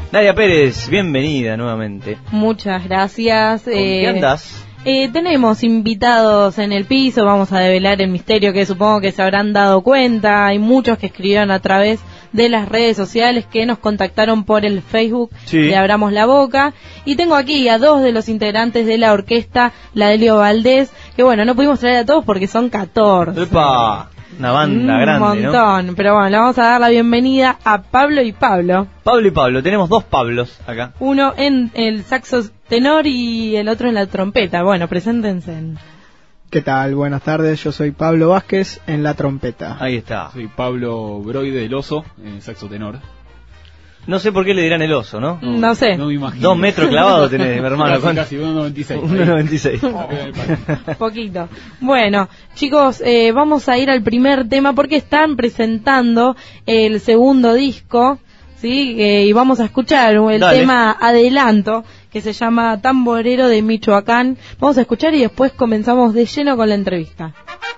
Nadia Pérez, bienvenida nuevamente. Muchas gracias. ¿Con qué andás? Tenemos invitados en el piso, vamos a develar el misterio que supongo que se habrán dado cuenta. Hay muchos que escribieron a través de las redes sociales, que nos contactaron por el Facebook de Abramos la Boca. Y tengo aquí a dos de los integrantes de la orquesta, la Delio Valdés, que bueno, no pudimos traer a todos porque son 14. ¡Epa! Una banda grande, un montón, ¿no? Pero bueno, le vamos a dar la bienvenida a Pablo y Pablo. Pablo y Pablo, tenemos dos Pablos acá. Uno en el saxo tenor y el otro en la trompeta. Bueno, preséntense. ¿Qué tal? Buenas tardes, yo soy Pablo Vázquez en la trompeta. Ahí está. Soy Pablo Broide del Oso en saxo tenor. No sé por qué le dirán el oso, ¿no? No sé. No me imagino. 2 metros clavados tenés, mi hermano. Casi 1,96. 1,96. Poquito. Bueno, chicos, vamos a ir al primer tema porque están presentando el segundo disco, ¿sí? Y vamos a escuchar el tema Adelanto, que se llama Tamborero de Michoacán. Vamos a escuchar y después comenzamos de lleno con la entrevista.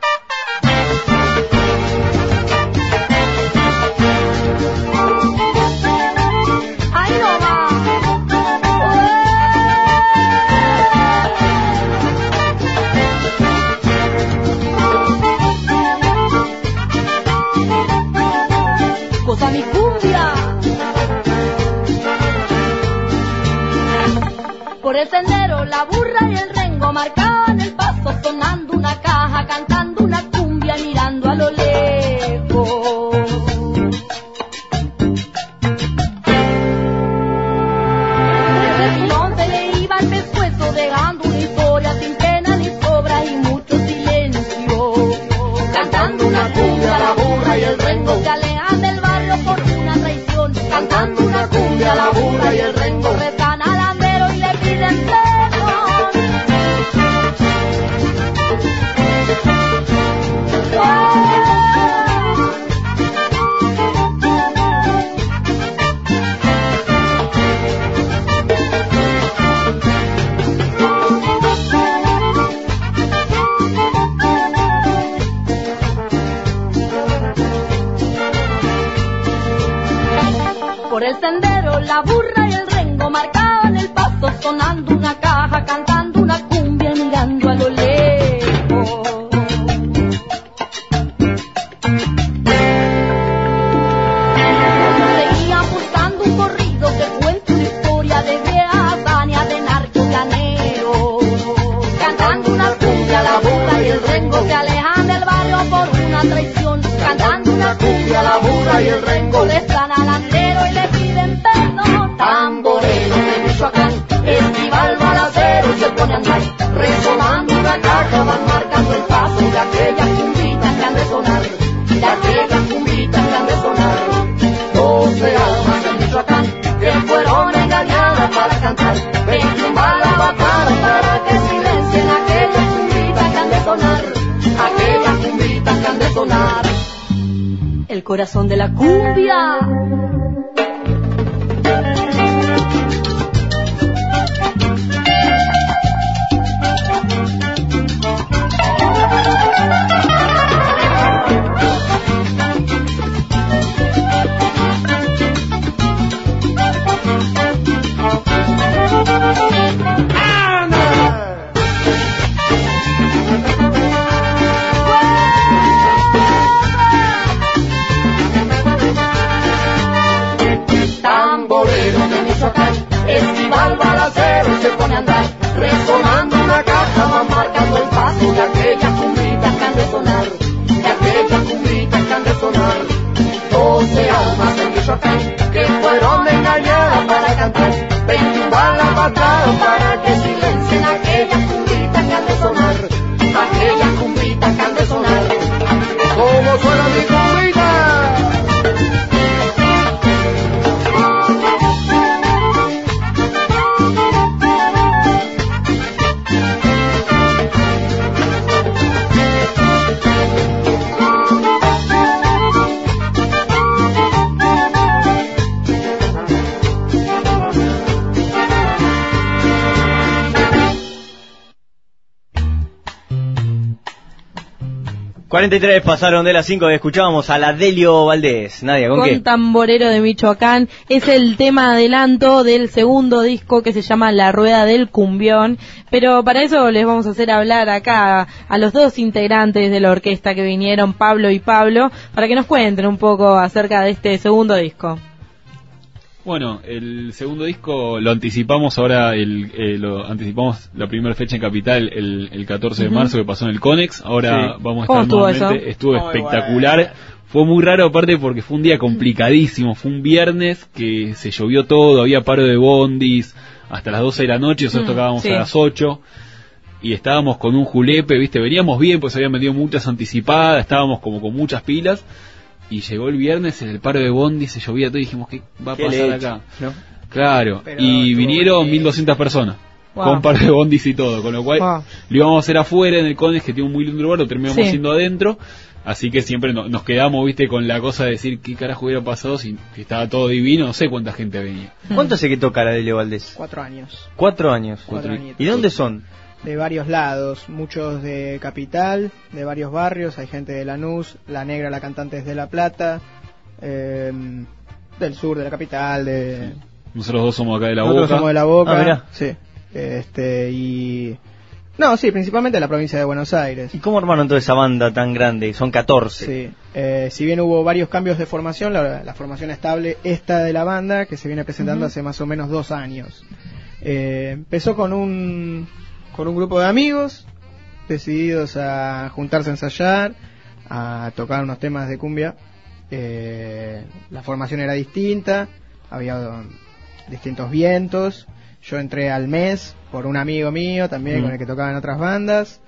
Cosa mi cumbia. Por el sendero la burra y el rengo marcaban el paso, sonando una caja, cantando una cumbia, mirando a lo lejos. Desde su once le iba el pescuezo, dejando una historia sin pena ni sobra y mucho silencio. Cantando una cumbia, la burra y el rengo se alejan del barrio por una traición. Cantando una cumbia, la burra y el rengo rezan al andero y le piden perdón. Por el sendero la burra y el rengo marcaban el paso, sonando una caja, cantando una cumbia, mirando a lo lejos. Seguían buscando un corrido que cuenta una historia de vieja hazaña de narcoplanero. Cantando una cumbia, la burra y el rengo se alejan del barrio por una traición. Cantando una cumbia, la burra y el rengo le están al andero y le piden perdón. Tamborero de Michoacán, Esquival balacero se pone a andar, resonando una caja van marcando el paso de aquellas cumbitas que han de sonar, de aquellas cumbitas que han de sonar. 12 almas en Michoacán que fueron engañadas para cantar, 21 balas mataron para que silencien aquellas cumbitas que han de sonar, aquellas cumbitas que han de sonar. El corazón de la cumbia. Esquival balacero se pone a andar, resonando una caja van marcando el paso de aquellas cumbitas que han de sonar, de aquellas cumbitas que han de sonar. 12 almas en Michoacán que fueron engañadas para cantar, 21 balas mataron para que silencien aquellas cumbitas que han de sonar, aquellas cumbitas que han de sonar. ¿Cómo suena mi cumbita? 43 pasaron de las 5, escuchábamos a la Delio Valdés. Nadia, ¿con qué? Tamborero de Michoacán. Es el tema adelanto del segundo disco que se llama La Rueda del Cumbión. Pero para eso les vamos a hacer hablar acá a los dos integrantes de la orquesta que vinieron, Pablo y Pablo, para que nos cuenten un poco acerca de este segundo disco. Bueno, el segundo disco lo anticipamos ahora, lo anticipamos la primera fecha en Capital el 14 de marzo que pasó en el Conex. Ahora vamos a estar nuevamente. Estuvo espectacular. Bueno. Fue muy raro aparte porque fue un día complicadísimo. Fue un viernes que se llovió todo, había paro de bondis hasta las 12 de la noche, nosotros tocábamos a las 8 y estábamos con un julepe, ¿viste? Veníamos bien, pues habían vendido muchas anticipadas, estábamos como con muchas pilas. Y llegó el viernes, en el paro de bondi se llovía todo y dijimos, ¿qué va a pasar acá? ¿No? Claro, pero y vinieron 1.200 personas, con paro de bondis y todo, con lo cual lo íbamos a hacer afuera en el Conex, que tiene un muy lindo lugar, lo terminamos haciendo adentro, así que siempre nos quedamos, viste, con la cosa de decir, ¿qué carajo hubiera pasado si estaba todo divino? No sé cuánta gente venía. ¿Cuánto hace que toca la Delio Valdés? 4 años. 4 años. ¿Y de dónde son? De varios lados, muchos de Capital, de varios barrios, hay gente de Lanús, La Negra, la cantante es de La Plata, del sur de la capital, de... Nosotros dos somos acá de La Boca. Nosotros somos de La Boca, mirá. sí. No, sí, principalmente de la provincia de Buenos Aires. ¿Y cómo armaron toda esa banda tan grande? Son 14. Sí, si bien hubo varios cambios de formación, la formación estable esta de la banda, que se viene presentando hace más o menos 2 años. Empezó con un grupo de amigos decididos a juntarse a ensayar, a tocar unos temas de cumbia. La formación era distinta, había distintos vientos. Yo entré al mes por un amigo mío también con el que tocaba en otras bandas.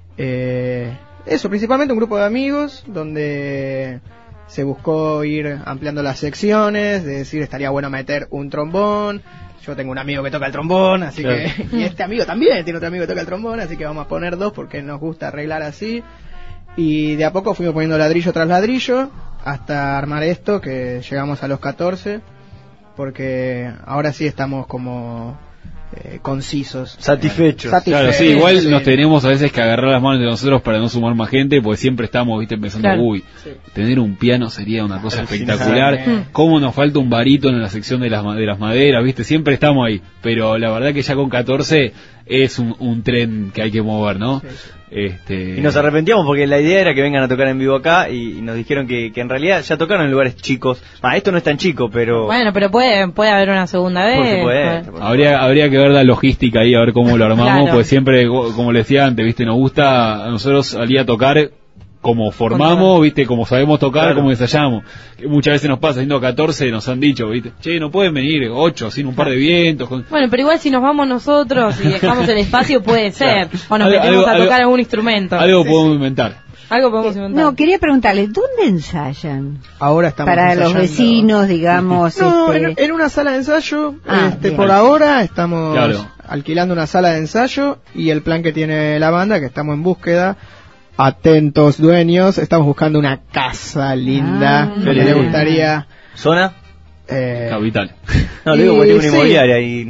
Eso, principalmente un grupo de amigos donde se buscó ir ampliando las secciones, de decir estaría bueno meter un trombón. Yo tengo un amigo que toca el trombón, así que... Y este amigo también tiene otro amigo que toca el trombón, así que vamos a poner 2 porque nos gusta arreglar así. Y de a poco fuimos poniendo ladrillo tras ladrillo hasta armar esto, que llegamos a los 14, porque ahora sí estamos como... concisos, satisfechos. Claro, sí, igual nos tenemos a veces que agarrar las manos de nosotros para no sumar más gente, porque siempre estamos, viste, pensando, tener un piano sería una cosa espectacular. Cómo nos falta un barítono en la sección de las maderas, viste, siempre estamos ahí, pero la verdad que ya con 14 es un tren que hay que mover, ¿no? Y nos arrepentíamos porque la idea era que vengan a tocar en vivo acá y nos dijeron que en realidad ya tocaron en lugares chicos. Esto no es tan chico, pero... Bueno, pero puede haber una segunda vez. Por supuesto. Habría que ver la logística ahí, a ver cómo lo armamos, porque siempre, como le decía antes, viste, nos gusta a nosotros salir a tocar como formamos, viste, como sabemos tocar, como ensayamos. Que muchas veces nos pasa, siendo 14 nos han dicho, viste, che, no pueden venir 8 sin un par de vientos. Bueno, pero igual si nos vamos nosotros y dejamos el espacio puede ser, o nos metemos a tocar algún instrumento. Algo podemos inventar. Algo podemos inventar. No, quería preguntarles, ¿dónde ensayan? Ahora estamos para ensayando. Los vecinos, digamos. No, en una sala de ensayo. Por ahora estamos alquilando una sala de ensayo y el plan que tiene la banda, que estamos en búsqueda. Atentos dueños, estamos buscando una casa linda que le gustaría. ¿Zona? Capital. No, le digo porque tengo una inmobiliaria ahí.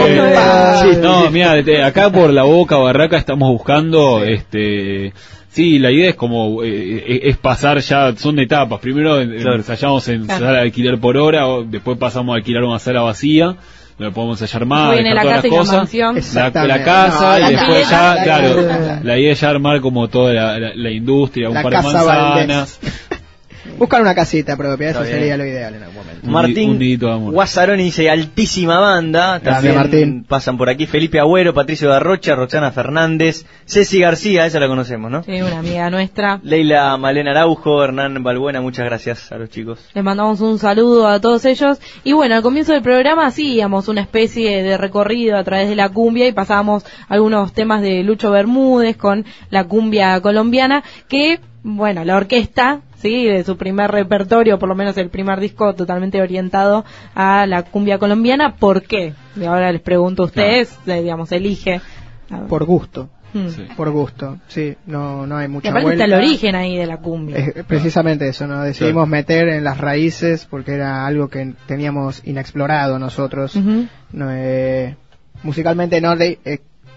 No, mira, acá por La Boca, Barraca estamos buscando, sí, la idea es como es pasar ya, son etapas. Primero ensayamos en sala de alquiler por hora, después pasamos a alquilar una sala vacía, donde podemos ensayar más, dejar todas las cosas. La casa, y después ya, la idea es ya armar como toda la industria, un par de manzanas. Buscar una casita propia, eso sería lo ideal en algún momento. Martín Guazzaroni dice, altísima banda. También Martín. Pasan por aquí Felipe Agüero, Patricio Garrocha, Roxana Fernández, Ceci García, esa la conocemos, ¿no? Sí, una amiga nuestra. Leila Malena Araujo, Hernán Balbuena, muchas gracias a los chicos. Les mandamos un saludo a todos ellos. Y bueno, al comienzo del programa hacíamos una especie de recorrido a través de la cumbia y pasábamos algunos temas de Lucho Bermúdez con la cumbia colombiana, que, bueno, la orquesta... Sí, de su primer repertorio, por lo menos el primer disco totalmente orientado a la cumbia colombiana. ¿Por qué? Y ahora les pregunto a ustedes, digamos, elige. Por gusto. Por gusto, sí, no hay mucha vuelta. Y aparte está el origen ahí de la cumbia. Precisamente eso, ¿no? Decidimos meter en las raíces porque era algo que teníamos inexplorado nosotros. Musicalmente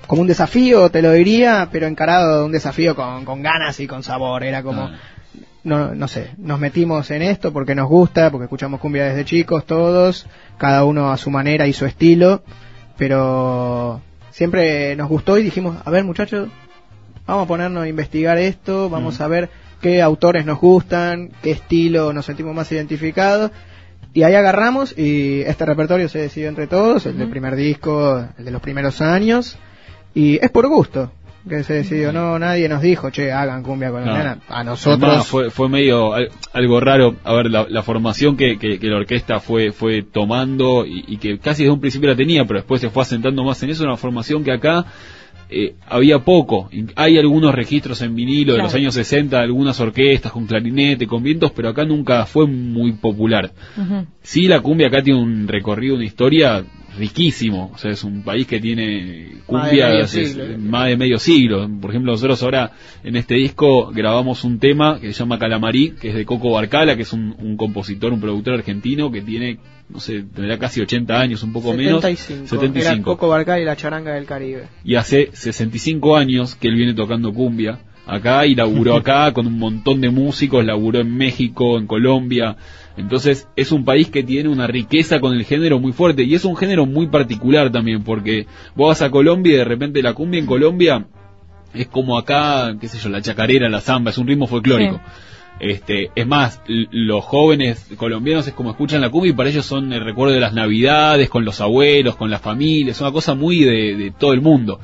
como un desafío, te lo diría, pero encarado de un desafío con ganas y con sabor. Era como, no sé, nos metimos en esto porque nos gusta, porque escuchamos cumbia desde chicos todos, cada uno a su manera y su estilo, pero siempre nos gustó y dijimos, a ver muchachos, vamos a ponernos a investigar esto, vamos a ver qué autores nos gustan, qué estilo nos sentimos más identificados. Y ahí agarramos y este repertorio se decidió entre todos, el del primer disco, el de los primeros años, y es por gusto que se decidió, no, nadie nos dijo, che, hagan cumbia con la nena, a nosotros. Además, fue medio algo raro, a ver, la formación que la orquesta fue tomando y que casi desde un principio la tenía, pero después se fue asentando más en eso, una formación que acá había poco. Hay algunos registros en vinilo de los años 60, algunas orquestas con clarinete, con vientos, pero acá nunca fue muy popular. Sí, la cumbia acá tiene un recorrido, una historia riquísimo. O sea, es un país que tiene cumbia más de medio siglo. Por ejemplo, nosotros ahora en este disco grabamos un tema que se llama Calamarí, que es de Coco Barcala, que es un compositor, un productor argentino que tiene, no sé, tendrá casi 80 años, un poco 75. Menos. 75. Era Coco Barcala y la charanga del Caribe. Y hace 65 años que él viene tocando cumbia acá y laburó acá con un montón de músicos, laburó en México, en Colombia. Entonces es un país que tiene una riqueza con el género muy fuerte y es un género muy particular también, porque vos vas a Colombia y de repente la cumbia en Colombia es como acá, qué sé yo, la chacarera, la samba, es un ritmo folclórico. Es más, los jóvenes colombianos es como escuchan la cumbia y para ellos son el recuerdo de las navidades, con los abuelos, con las familias, es una cosa muy de todo el mundo.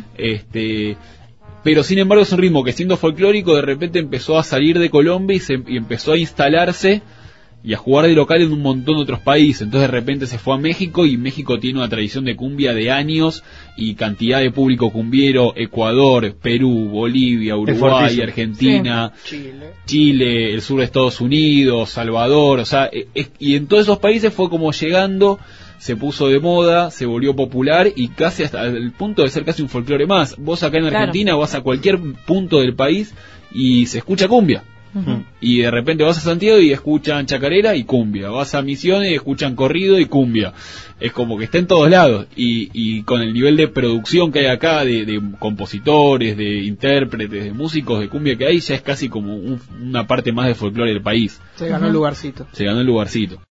Pero sin embargo es un ritmo que siendo folclórico de repente empezó a salir de Colombia y empezó a instalarse y a jugar de local en un montón de otros países. Entonces de repente se fue a México y México tiene una tradición de cumbia de años y cantidad de público cumbiero. Ecuador, Perú, Bolivia, Uruguay, Argentina, Chile, el sur de Estados Unidos, Salvador, o sea, y en todos esos países fue como llegando, se puso de moda, se volvió popular y casi hasta el punto de ser casi un folclore más. Vos acá en Argentina vas a cualquier punto del país y se escucha cumbia. Y de repente vas a Santiago y escuchan chacarera y cumbia, vas a Misiones y escuchan corrido y cumbia. Es como que está en todos lados y con el nivel de producción que hay acá de compositores, de intérpretes, de músicos de cumbia que hay, ya es casi como una parte más de folclore del país. Se ganó el lugarcito.